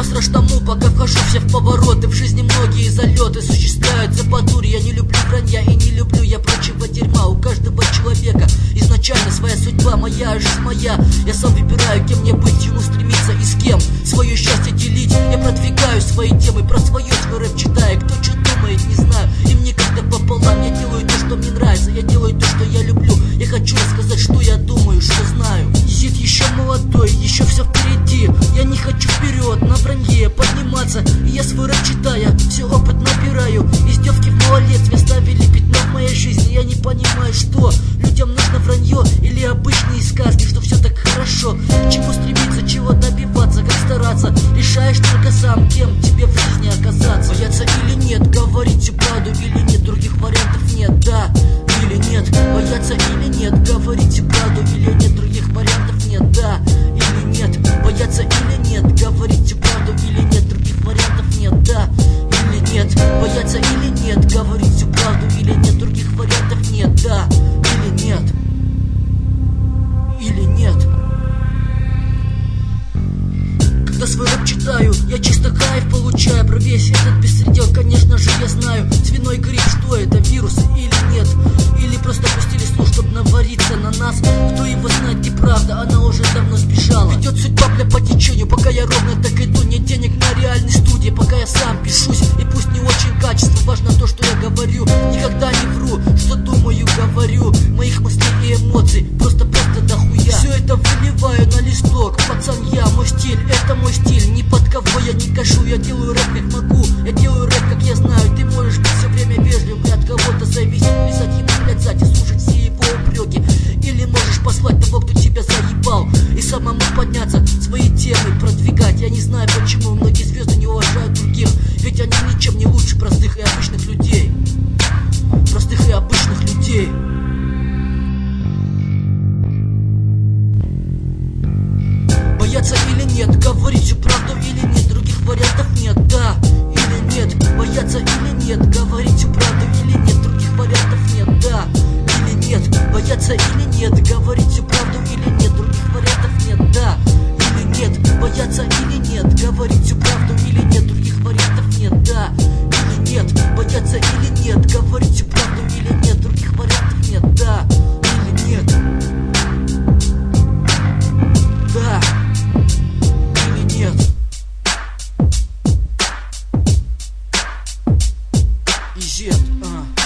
посраж тому, пока вхожу все в повороты. В жизни многие залеты существуют за подур. Я не люблю вранья и не люблю я прочего дерьма. У каждого человека изначально своя судьба, моя жизнь моя. Я сам выбираю, кем мне быть, чему стремиться и с кем свое счастье делить. Я продвигаю свои темы, про свой рэп читаю. Кто что думает, не знаю, и мне как-то пополам. Я делаю то, что мне нравится, я делаю то, что я люблю. Я хочу рассказать, что я думаю, что знаю. Зид еще молодой, еще все впереди. Я не хочу вперед, на вранье подниматься. И я свой рэп читая, все опыт набираю. Издевки в малолетстве ставили пятно в моей жизни. Я не понимаю, что людям нужно вранье или обычные сказки, что все так хорошо. К чему стремиться, чего добиваться, как стараться. Решаешь только сам, кем тебе в жизни оказаться. Бояться или нет, говорить всю правду или нет, других вариантов нет, да или нет. Бояться или нет, говорить всю правду или нет, других вариантов нет, да или нет. Бояться или нет, говорить всю правду или нет, других вариантов нет, да или нет. Бояться или нет, говорить всю правду или нет, других вариантов нет, да или нет. Или нет. Когда свой рэп читаю, я чисто кайф получаю. Про весь этот беспредел, конечно же, я знаю. Свиной грипп, что это, вирусы или нет? Или просто пустили слух, чтоб навариться на нас. Кто его знает, где правда, она уже давно сбежала. Ведет судьба, бля, по течению, пока я ровно так иду. Нет денег на реальной студии, пока я сам пишусь. И пусть не очень качество, важно то, что я говорю. Никогда не вру, что думаю, говорю. Моих мыслей и эмоций просто дохуя. Все это выливаю на листок, пацан, я, мой стиль, это мой стиль. Ни под кого я не кашу, я делаю рэп как могу. Я делаю рэп как я знаю. Ты можешь быть все время вежливым и от кого-то зависеть. Писать ему, блядь, сзади, слушать все его упреки. Или можешь послать того, кто тебя заебал, и самому подняться, свои темы продвигать. Я не знаю, почему многие звезды не уважают других, ведь они ничем не лучше простых и обычных людей. Простых и обычных людей. Бояться или нет, говорить всю правду или нет, других вариантов нет, да или нет. Бояться или нет, говорить всю правду или нет, других вариантов нет, да или нет. Бояться или нет, говорить всю правду или нет, других вариантов нет, да или нет. Бояться или нет, говорить всю правду или нет, других вариантов нет, да или нет. Бояться или нет, говорить всю правду или нет, других вариантов нет, да или нет. Да или нет. И зет,